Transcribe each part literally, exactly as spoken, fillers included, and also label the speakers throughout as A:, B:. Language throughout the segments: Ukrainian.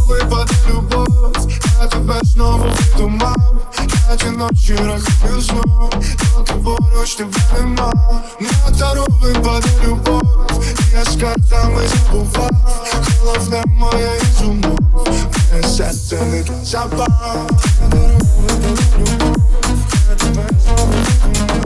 A: випаде любов, я тебе знову видумав. Я ті ночі рахую знов, доки поруч тебе нема. На тару випаде любов, я з картами забував. Головне моє із умов, моє серце не для забав. На тару випаде любов, я тебе знову видумав.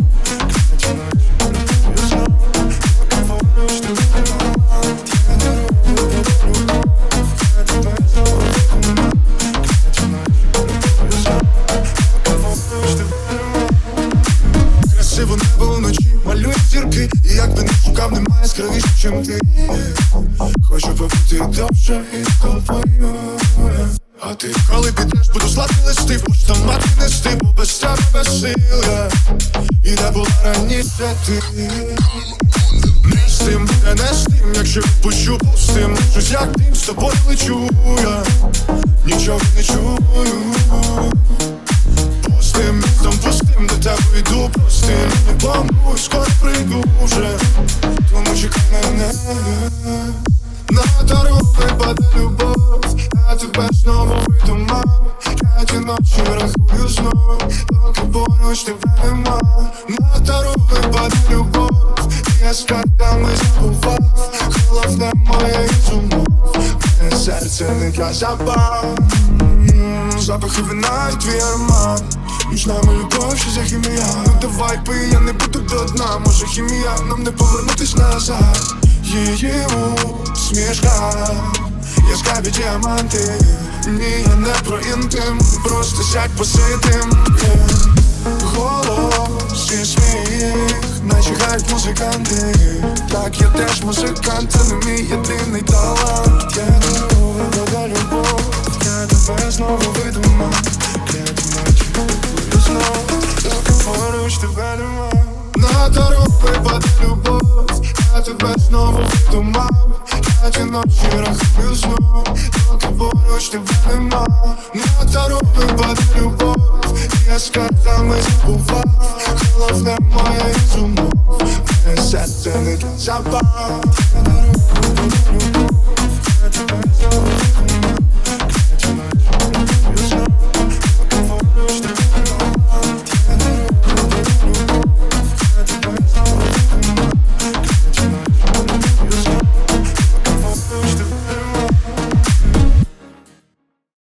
A: Красиво небо вночі малює зірки, і як би не шукав, немає яскравіше, чим ти. Хочу побути довше із тобою. А ти коли підеш, буду слати листи, поштомати нести, бо без тебе без сил. І де була раніше ти. Не з тим, буде не з тим, якщо пущу пустим. Щось як тим, з тобою лечу я, нічого не чую. Пустим містом, пустим, до тебе йду простим. Не помру, скоро прийду вже, тому чекай мене. На тару випаде любов, я тебе знову видумав. Я ті ночі рахую знов, доки поруч тебе нема. На тару випаде любов, я з картами забував. Головне моє із умов, моє серце не для забав. Запахи вина і твій аромат, між нами любов, що за хімія. Ну давай пий, я не буду до дна. Може хімія, нам не повернутись назад. Її усмішка, яскраві діаманти. Ні, я не про інтим, просто сядь посидим. Голос і сміх, наче грають музиканти. Так, я теж музикант, це не мій єдиний талант. Я не випаде любов, я тебе знову видумав. Кляті ночі буду знов, доки поруч тебе нема. На тару випаде любов, я тебе знову видумав. Я ті ночі рахую знов, доки поруч тебе нема. На тару випаде любов, я з картами забував. Головне моє із умов, моє серце не для забав.